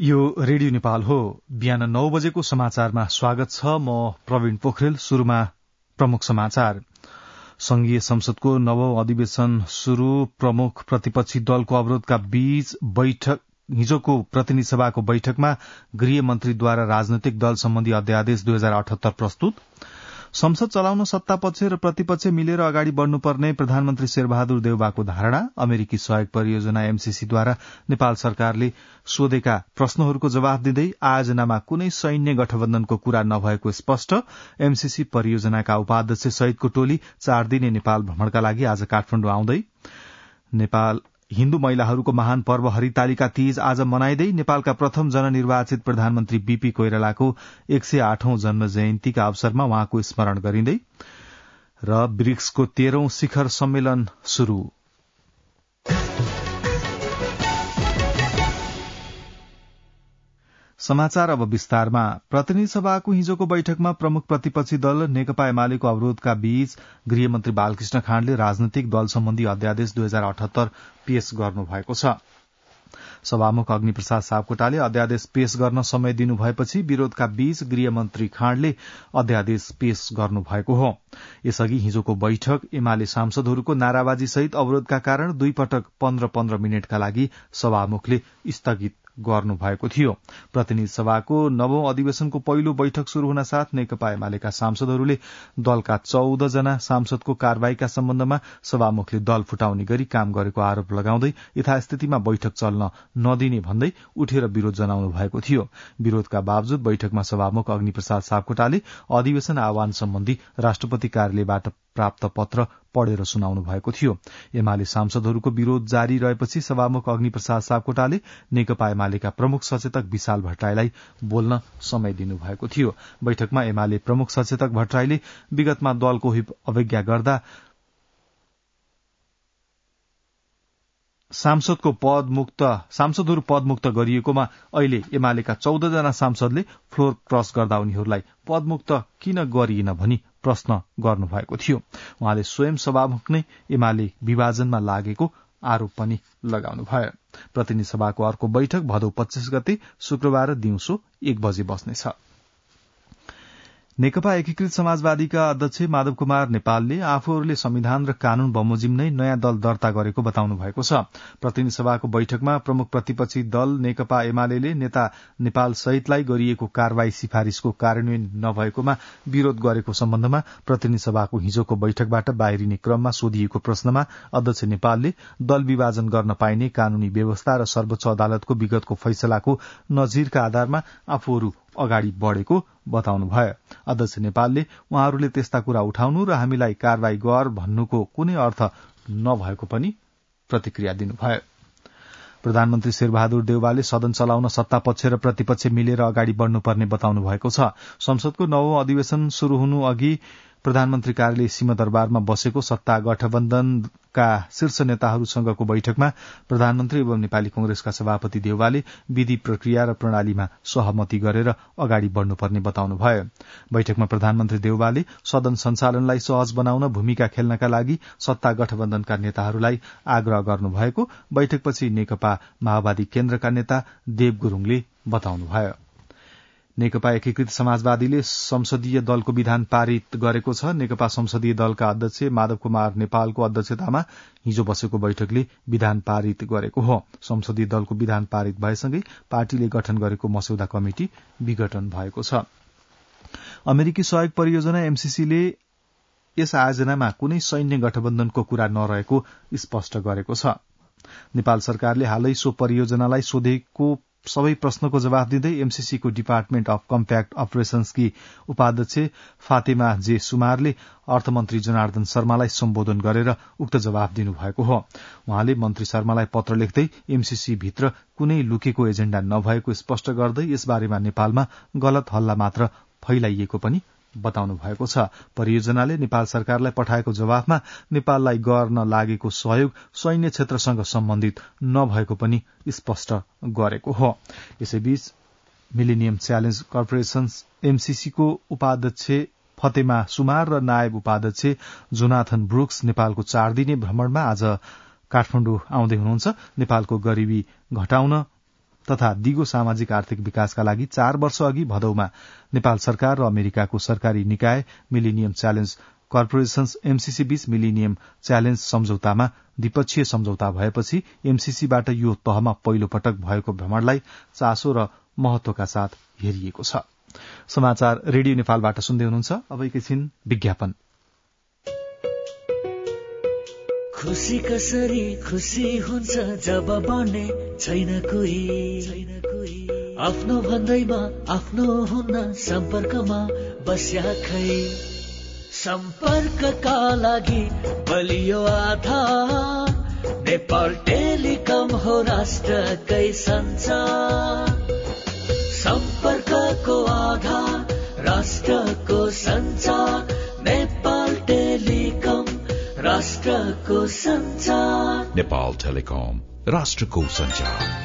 यो रेडियो नेपाल हो। बिहान 9 बजेको समाचारमा स्वागत छ। म प्रवीण पोखरेल। शुरूमा प्रमुख समाचार। संघीय संसदको नवौं अधिवेशन शुरू। प्रमुख प्रतिपक्षी दलको अवरोधका बीच हिजोको प्रतिनिधि सभाको बैठकमा गृहमन्त्रीद्वारा राजनैतिक दल सम्बन्धी अध्यादेश 2078 प्रस्तुत। संसद चलाउन सत्तापक्ष र प्रतिपक्ष मिलेर अगाडि बढ़नुपर्ने प्रधानमन्त्री शेरबहादुर देउवाको धारणा। अमेरिकी सहयोग परियोजना एमसीसीद्वारा नेपाल सरकारले सोधेका प्रश्नहरूको जवाफ दिँदै आयोजनामा कुनै सैन्य गठबन्धनको कुरा नभएको स्पष्ट। एमसीसी परियोजनाका उपाध्यक्ष सहितको टोली 4 दिने नेपाल भ्रमणका लागि आज काठमाडौँ आउँदै। नेपाल हिन्दू महिलाहरूको महान पर्व हरितालिका तीज आज मनाइँदै नेपालका प्रथम जननिर्वाचित प्रधानमन्त्री बीपी कोइरालाको 108औं जन्म जयन्तीका अवसरमा उहाँको स्मरण गरिँदै र ब्रिक्सको 13औं शिखर सम्मेलन शुरू। समाचार अब विस्तारमा। प्रतिनिधि सभाको हिजोको बैठकमा प्रमुख प्रतिपक्षी दल नेकपा एमालेको अवरोधका बीच गृहमन्त्री बालकृष्ण खाँडले राजनैतिक दल सम्बन्धी अध्यादेश 2078 पेश गर्नुभएको छ। सभामुख अग्निप्रसाद सापकोटाले अध्यादेश पेश गर्न समय दिनु भएपछि विरोधका बीच गृहमन्त्री खाँडले अध्यादेश पेश गर्नुभएको हो। यसअघि हिजोको बैठक एमाले सांसदहरूको नाराबाजी सहित अवरोधका कारण 2 पटक 15-15 मिनटका लागि सभामुखले स्थगित गर्नुभएको थियो। प्रतिनिधि सभाको नवौं अधिवेशनको पहिलो बैठक शुरू हुन साथ नेकपा एमालेका सांसदहरूले दलका 14 जना सांसदको कार्यवाहीका सम्बन्धमा सभामुखले दल फुटाउने गरी काम गरेको आरोप लगाउँदै यथास्थितिमा बैठक चल्न नदिने भन्दै उठेर विरोध जनाउनु भएको थियो। विरोधका बावजुद बैठकमा सभामुख अग्निप्रसाद सापकोटाले अधिवेशन आह्वान सम्बन्धी राष्ट्रपति कार्यालयबाट प्राप्त पत्र पढेर सुनाउनु भएको थियो। एमाले सांसदहरूको विरोध जारी रहेपछि सभामुख अग्निप्रसाद सापकोटाले नेकपा एमालेका प्रमुख सचेतक विशाल भट्टराईलाई बोल्न समय दिनुभएको थियो। बैठकमा एमाले प्रमुख सचेतक भट्टराईले विगतमा दलको अवज्ञा गर्दा सांसदहरू पदमुक्त गरिएकोमा अहिले एमालेका 14 जना सांसदले फ्लोर क्रस गर्दा उनीहरूलाई पदमुक्त किन गरिएन भनी प्रश्न गर्नुभएको थियो। उहाँले स्वयं सभामुख नै एमाले विभाजनमा लागेको आरोप पनि लगाउनुभयो। प्रतिनिधि सभाको अर्को बैठक भदौ 25 गते शुक्रबार दिउँसो 1 बजे बस्नेछ। नेकपा एकीकृत समाजवादीका अध्यक्ष माधव कुमार नेपालले आफूहरूले संविधान र कानून बमोजिम नै नयाँ दल दर्ता गरेको बताउनु भएको छ। प्रतिनिधि सभाको बैठकमा प्रमुख प्रतिपक्षी दल नेकपा एमाले नेता नेपाल सहितलाई गरिएको कार्यवाही सिफारिशको कार्यान्वयन नभएकोमा विरोध गरेको सम्बन्धमा प्रतिनिधि सभाको हिजोको बैठकबाट बाहिरिने क्रममा सोधिएको प्रश्नमा अध्यक्ष नेपालले दल विभाजन गर्न पाइने कानूनी व्यवस्था र सर्वोच्च अदालतको विगतको फैसलाको नजिरका आधारमा आफूहरू अगाडि बढ़ेको बताउनुभयो। अध्यक्ष नेपालले उहाँहरूले त्यस्ता कुरा उठाउनु र हामीलाई कारवाही गर भन्नुको कुनै अर्थ नभएको पनि प्रतिक्रिया दिनुभयो। प्रधानमन्त्री शेरबहादुर देउवाले सदन चलाउन सत्तापक्ष र प्रतिपक्ष मिलेर अगाडि बढ़नुपर्ने बताउनु भएको छ। संसदको नवौं अधिवेशन शुरू हुनु अघि प्रधानमन्त्री कार्यालय सिंहदरबारमा बसेको सत्ता गठबन्धनका शीर्ष नेताहरूसँगको बैठकमा प्रधानमन्त्री एवं नेपाली कांग्रेसका सभापति देउवाले विधि प्रक्रिया र प्रणालीमा सहमति गरेर अगाडि बढ़नुपर्ने बताउनुभयो। बैठकमा प्रधानमन्त्री देउवाले सदन सञ्चालनलाई सहज बनाउन भूमिका खेल्नका लागि सत्ता गठबन्धनका नेताहरूलाई आग्रह गर्नुभएको बैठकपछि नेकपा माओवादी केन्द्रका नेता देव गुरूङले बताउनुभयो। नेकपा एकीकृत समाजवादीले संसदीय दलको विधान पारित गरेको छ। नेकपा संसदीय दलका अध्यक्ष माधव कुमार नेपालको अध्यक्षतामा हिजो बसेको बैठकले विधान पारित गरेको हो। संसदीय दलको विधान पारित भएसँगै पार्टीले गठन गरेको मस्यौदा कमिटी विघटन भएको छ। अमेरिकी सहयोग परियोजना एमसीसीले यस आयोजनामा कुनै सैन्य गठबन्धनको कुरा नरहेको स्पष्ट गरेको छ। नेपाल सरकारले हालै सो परियोजनालाई सोधेको सबै प्रश्नको जवाफ दिँदै एमसीसीको डिपार्टमेन्ट अफ कम्प्याक्ट अपरेशन्सकी उपाध्यक्ष फातेमा जे सुमारले अर्थमन्त्री जनार्दन शर्मालाई सम्बोधन गरेर उक्त जवाफ दिनुभएको हो। उहाँले मन्त्री शर्मालाई पत्र लेख्दै एमसीसी भित्र कुनै लुकेको एजेण्डा नभएको स्पष्ट गर्दै यसबारेमा नेपालमा गलत हल्ला मात्र फैलाइएको पनि बताउनु भएको छ। परियोजनाले नेपाल सरकारलाई पठाएको जवाफमा नेपाललाई गर्न लागेको सहयोग सैन्य क्षेत्रसँग सम्बन्धित नभएको पनि स्पष्ट गरेको हो। यसैबीच मिलेनियम च्यालेन्ज कर्पोरेशन एमसीसीको उपाध्यक्ष फतेमा सुमार र नायब उपाध्यक्ष जोनाथन ब्रुक्स नेपालको 4 दिने भ्रमणमा आज काठमाडौँ आउँदै हुनुहुन्छ। नेपालको गरीबी घटाउन तथा दिगो सामाजिक आर्थिक विकासका लागि 4 वर्ष अघि भदौमा नेपाल सरकार र अमेरिकाको सरकारी निकाय मिलेनियम च्यालेन्ज कर्पोरेशन्स एमसीसी बीच मिलेनियम च्यालेन्ज सम्झौतामा द्विपक्षीय सम्झौता भएपछि एमसीसीबाट यो तहमा पहिलो पटक भएको भ्रमणलाई चासो र महत्वका साथ हेरिएको छ। समाचार रेडियो नेपालबाट सुन्दै हुनुहुन्छ। अब एकैछिन विज्ञापन। खुशी कसरी खुशी हुन्छ जब बन्ने छैन कोही, आफ्नो भन्दैमा आफ्नो हुन्न सम्पर्कमा बस्या खै। सम्पर्कका लागि बलियो आधार नेपाल टेलिकम हो राष्ट्रकै सञ्चार। सम्पर्कको आधार राष्ट्रको सञ्चार नेपाल टेलिकम राष्ट्रको सञ्चार। नेपाल टेलिकम राष्ट्रको सञ्चार।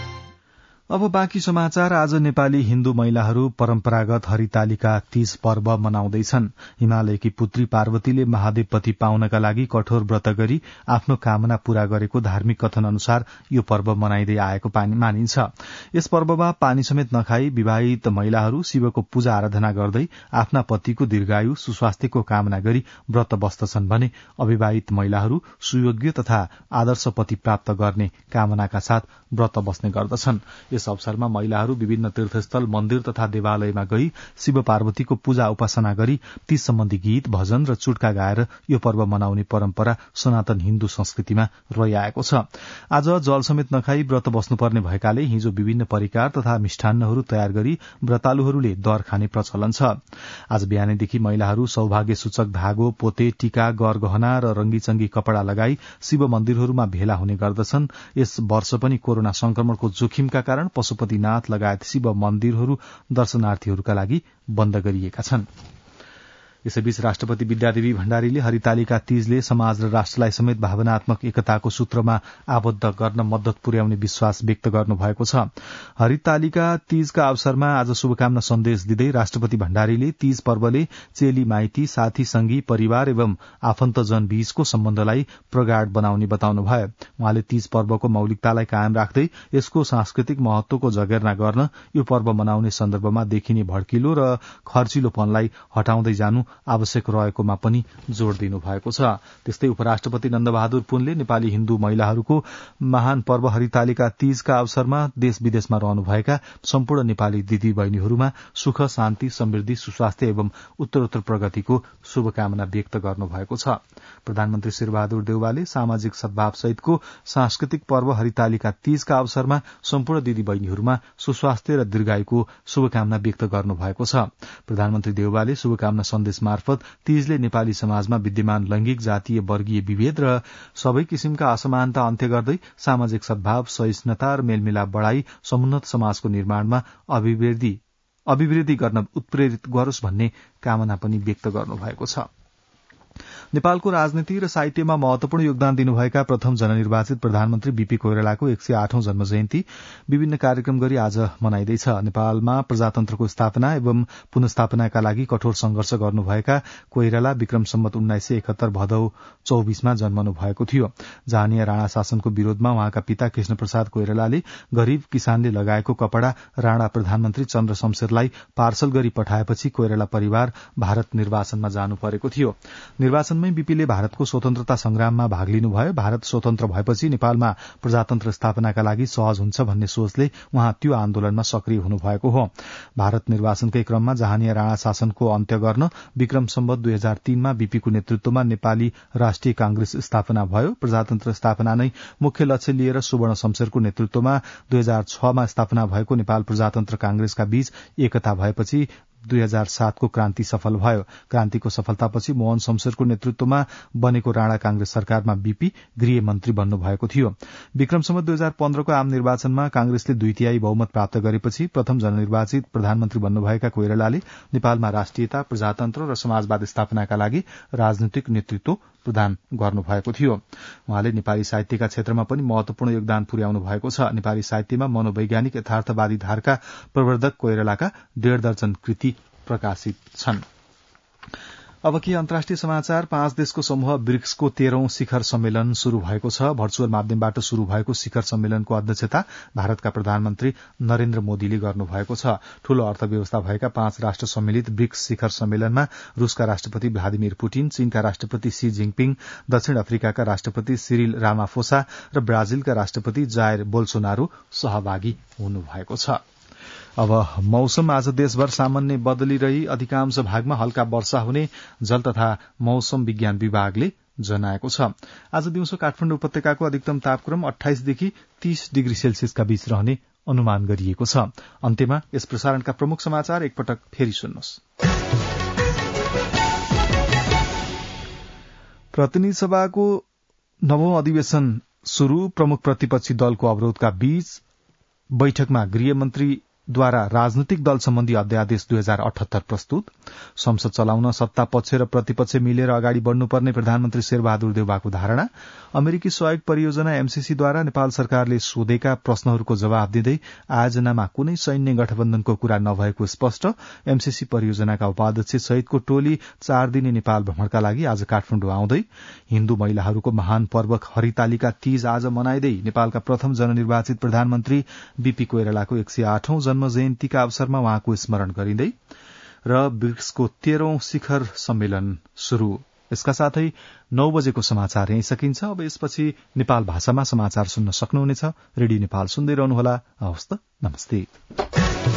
अब बाँकी समाचार। आज नेपाली हिन्दू महिलाहरू परम्परागत हरितालिका तीज पर्व मनाउँदैछन्। हिमालयकी पुत्री पार्वतीले महादेवपति पाउनका लागि कठोर व्रत गरी आफ्नो कामना पूरा गरेको धार्मिक कथन अनुसार यो पर्व मनाइँदै आएको मानिन्छ। यस पर्वमा पानी समेत नखाई विवाहित महिलाहरू शिवको पूजा आराधना गर्दै आफ्ना पतिको दीर्घायु सुस्वास्थ्यको कामना गरी व्रत बस्दछन् भने अविवाहित महिलाहरू सुयोग्य तथा आदर्श पति प्राप्त गर्ने कामनाका साथ व्रत बस्ने गर्दछन्। यस अवसरमा महिलाहरू विभिन्न तीर्थस्थल मन्दिर तथा देवालयमा गई शिव पार्वतीको पूजा उपासना गरी तीज सम्बन्धी गीत भजन र चुट्का गाएर यो पर्व मनाउने परम्परा सनातन हिन्दू संस्कृतिमा रहिआएको छ। आज जल समेत नखाई व्रत बस्नुपर्ने भएकाले हिजो विभिन्न परिकार तथा मिष्ठान्नहरू तयार गरी व्रतालुहरूले दर खाने प्रचलन छ। आज बिहानैदेखि महिलाहरू सौभाग्य सूचक धागो, पोते, टीका, गरगहना र रंगीचंगी कपड़ा लगाई शिव मन्दिरहरूमा भेला हुने गर्दछन्। यस वर्ष पनि कोरोना संक्रमणको जोखिमका कारण पशुपतिनाथ लगायत शिव मन्दिरहरू दर्शनार्थीहरूका लागि बन्द गरिएका छन्। यसैबीच राष्ट्रपति विद्यादेवी भण्डारीले हरितालिका तीजले समाज र राष्ट्रलाई समेत भावनात्मक एकताको सूत्रमा आबद्ध गर्न मद्दत पुर्याउने विश्वास व्यक्त गर्नुभएको छ। हरितालिका तीजका अवसरमा आज शुभकामना सन्देश दिँदै राष्ट्रपति भण्डारीले तीज पर्वले चेली माइती, साथी संगी, परिवार एवं आफन्तजन बीचको सम्बन्धलाई प्रगाढ़ बनाउने बताउनुभयो। उहाँले तीज पर्वको मौलिकतालाई कायम राख्दै यसको सांस्कृतिक महत्वको जगेर्ना गर्न यो पर्व मनाउने सन्दर्भमा देखिने भड्किलो र खर्चिलोपनलाई हटाउँदै जानु आवश्यक रहेकोमा पनि जोड़ दिनु भएको छ। त्यस्तै उपराष्ट्रपति नन्दबहादुर पुनले नेपाली हिन्दू महिलाहरूको महान पर्व हरितालिका तीजका अवसरमा देश विदेशमा रहनुभएका सम्पूर्ण नेपाली दिदी बहिनीहरूमा सुख, शान्ति, समृद्धि, सुस्वास्थ्य एवं उत्तरोत्तर प्रगतिको शुभकामना व्यक्त गर्नुभएको छ। प्रधानमन्त्री शेरबहादुर देउवाले सामाजिक सद्भाव सहितको सांस्कृतिक पर्व हरितालिका तीजका अवसरमा सम्पूर्ण दिदी बहिनीहरूमा सुस्वास्थ्य र दीर्घायुको शुभकामना व्यक्त गर्नुभएको छ। प्रधानमन्त्री देउवाले शुभकामना सन्देश मार्फत तीजले नेपाली समाजमा विद्यमान लैंगिक, जातीय, वर्गीय विभेद र सबै किसिमका असमानता अन्त्य गर्दै सामाजिक सद्भाव, सहिष्णुता र मेलमिलाप बढ़ाई समुन्नत समाजको निर्माणमा अभिवृद्धि गर्न उत्प्रेरित गरोस् भन्ने कामना पनि व्यक्त गर्नुभएको छ। नेपालको राजनीति र साहित्यमा महत्वपूर्ण योगदान दिनुभएका प्रथम जननिर्वाचित प्रधानमन्त्री बीपी कोइरालाको 108औं जन्म जयन्ती विभिन्न कार्यक्रम गरी आज मनाइँदैछ। नेपालमा प्रजातन्त्रको स्थापना एवं पुनस्थापनाका लागि कठोर संघर्ष गर्नुभएका कोइराला विक्रम सम्वत 1971 भदौ 24मा जन्मनु भएको थियो। जहानिया राणा शासनको विरोधमा उहाँका पिता कृष्णप्रसाद कोइरालाले गरीब किसानले लगाएको कपड़ा राणा प्रधानमन्त्री चन्द्र शमशेरलाई पार्सल गरी पठाएपछि कोइराला परिवार भारत निर्वाचनमा जानु परेको थियो। निर्वाचनमै बीपीले भारतको स्वतन्त्रता संग्राममा भाग लिनुभयो। भारत स्वतन्त्र भएपछि नेपालमा प्रजातन्त्र स्थापनाका लागि सहज हुन्छ भन्ने सोचले उहाँ त्यो आन्दोलनमा सक्रिय हुनुभएको हो। भारत निर्वाचनकै क्रममा जहानिया राणा शासनको अन्त्य गर्न विक्रम सम्वत 2003मा बीपीको नेतृत्वमा नेपाली राष्ट्रिय कांग्रेस स्थापना भयो। प्रजातन्त्र स्थापना नै मुख्य लक्ष्य लिएर सुवर्ण शमशेरको नेतृत्वमा 2006मा स्थापना भएको नेपाल प्रजातन्त्र कांग्रेसका बीच एकता भएपछि 2007को क्रान्ति सफल भयो। क्रान्तिको सफलतापछि मोहन शमशेरको नेतृत्वमा बनेको राणा कांग्रेस सरकारमा बीपी गृह मन्त्री बन्नु भएको थियो। विक्रम सम्वत 2015को आम निर्वाचनमा कांग्रेसले 2/3 बहुमत प्राप्त गरेपछि प्रथम जननिर्वाचित प्रधानमन्त्री बन्नुभएका कोइरालाले नेपालमा राष्ट्रियता, प्रजातन्त्र र समाजवाद स्थापनाका लागि राजनीतिक नेतृत्व प्रदान गर्नुभएको थियो। उहाँले नेपाली साहित्यका क्षेत्रमा पनि महत्वपूर्ण योगदान पुर्याउनु भएको छ। नेपाली साहित्यमा मनोवैज्ञानिक यथार्थवादी धारका प्रवर्धक कोइरालाका 1.5 दर्जन कृति प्रकाशित छन्। अब के अन्तर्राष्ट्रिय समाचार। 5 देशको समूह ब्रिक्सको 13औं शिखर सम्मेलन शुरू भएको छ। भर्चुअल माध्यमबाट शुरू भएको शिखर सम्मेलनको अध्यक्षता भारतका प्रधानमन्त्री नरेन्द्र मोदीले गर्नुभएको छ। ठूलो अर्थव्यवस्था भएका 5 राष्ट्र सम्मिलित ब्रिक्स शिखर सम्मेलनमा रूसका राष्ट्रपति भ्लादिमिर पुटिन, चीनका राष्ट्रपति शी जिङपिङ, दक्षिण अफ्रिकाका राष्ट्रपति सिरिल रामाफोसा र ब्राजिलका राष्ट्रपति जायर बोल्सोनारो सहभागी हुनुभएको छ। अब मौसम। आज देशभर सामान्य बदली रही अधिकांश भागमा हल्का वर्षा हुने जल तथा मौसम विज्ञान विभागले जनाएको छ। आज दिउँसो काठमाडौँ उपत्यकाको अधिकतम तापक्रम 28 देखि 30 डिग्री सेल्सियसका बीच रहने अनुमान गरिएको छ। अन्त्यमा यस प्रसारणका प्रमुख समाचार एकपटक फेरि सुन्नुहोस्। प्रतिनिधि सभाको 9औं अधिवेशन शुरू। प्रमुख प्रतिपक्षी दलको अवरोधका बीच बैठकमा गृहमन्त्रीद्वारा राजनैतिक दल सम्बन्धी अध्यादेश 2078 प्रस्तुत। संसद चलाउन सत्ता पक्ष र प्रतिपक्ष मिलेर अगाडि बढ़नुपर्ने प्रधानमन्त्री शेरबहादुर देउवाको धारणा। अमेरिकी सहयोग परियोजना एमसीसीद्वारा नेपाल सरकारले सोधेका प्रश्नहरूको जवाब दिँदै आयोजनामा कुनै सैन्य गठबन्धनको कुरा नभएको स्पष्ट। एमसीसी परियोजनाका उपाध्यक्ष सहितको टोली 4 दिने नेपाल भ्रमणका लागि आज काठमाडौँ आउँदै। हिन्दू महिलाहरूको महान पर्व हरितालिका तीज आज मनाइदै नेपालका प्रथम जननिर्वाचित प्रधानमन्त्री बीपी कोइरालाको 108औं जन्म जयन्तीका अवसरमा उहाँको स्मरण गरिँदै र ब्रिक्सको 13औं शिखर सम्मेलन शुरू। यसका साथै 9 बजेको समाचार यही सकिन्छ। अब यसपछि नेपाल भाषामा समाचार सुन्न सक्नुहुनेछ। रेडियो नेपाल सुन्दै रहनुहोला। हवस् त, नमस्ते।